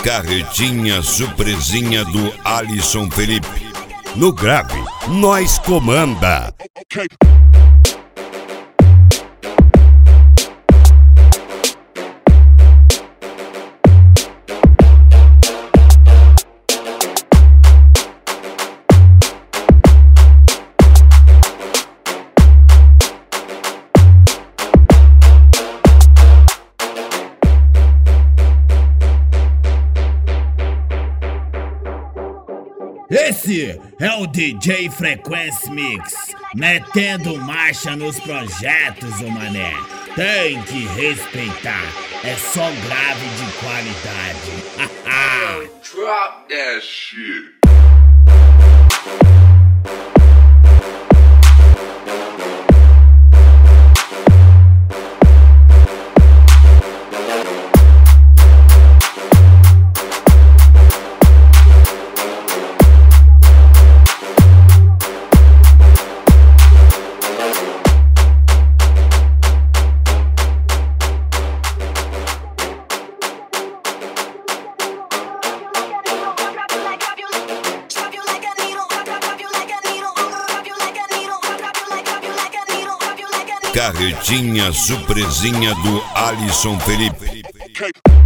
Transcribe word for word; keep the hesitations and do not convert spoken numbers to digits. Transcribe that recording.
Carretinha surpresinha do Alisson Felipe. No grave, nós comanda. Esse é o D J Frequency Mix, metendo marcha nos projetos, ô mané. Tem que respeitar, é só grave de qualidade. Drop that shit. Carretinha surpresinha do Alisson Felipe.